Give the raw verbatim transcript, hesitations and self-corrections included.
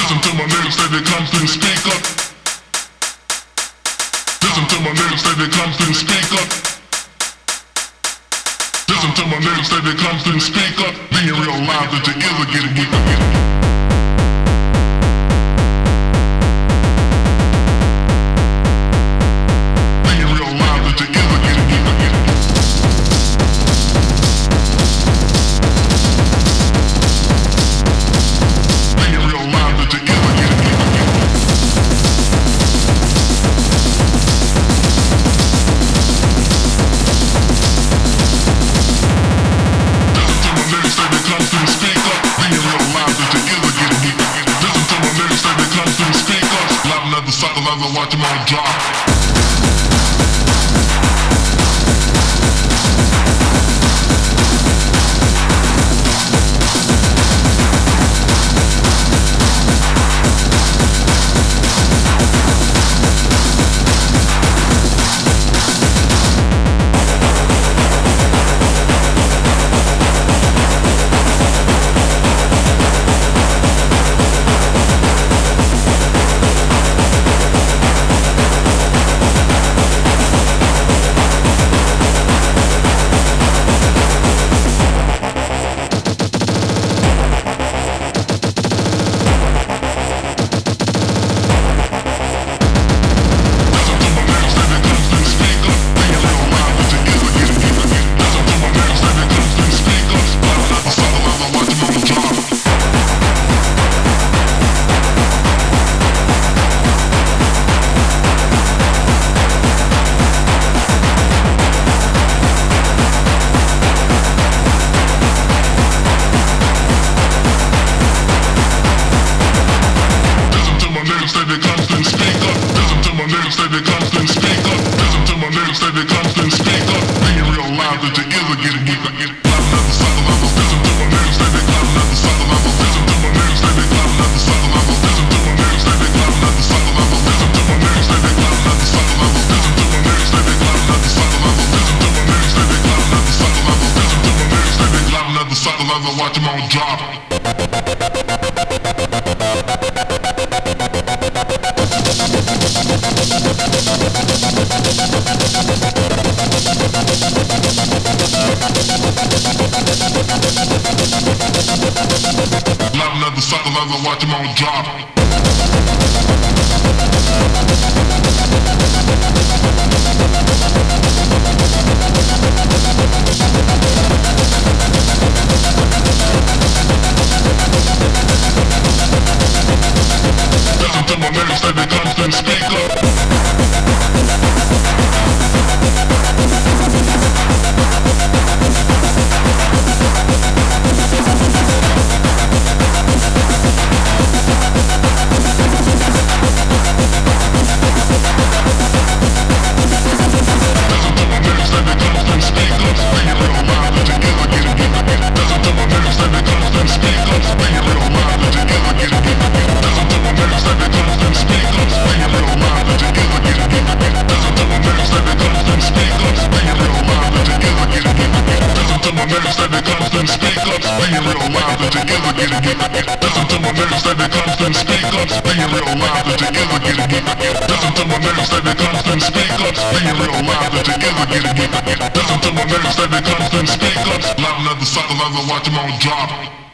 Listen to my lyrics that they constant speak up. Listen to my lyrics that they constant speak up. Listen to my lyrics that they constant speak up. Being real loud that your ears are getting weaker. Being real loud that your ears are getting weaker. Being real loud that your ears are getting weaker. I watch them all drop. Watch them all drop. Loud another cycle as I watch them all drop. Listen to my lyrics that they constant speak up. Listen to my lyrics that they constant speak up. Being real loud that your ears are getting weak. Listen to my lyrics that they constant speak up. Being real loud that your ears are getting weak. Listen to my lyrics that they constant speak up. Loud another cycle as I watch them all drop.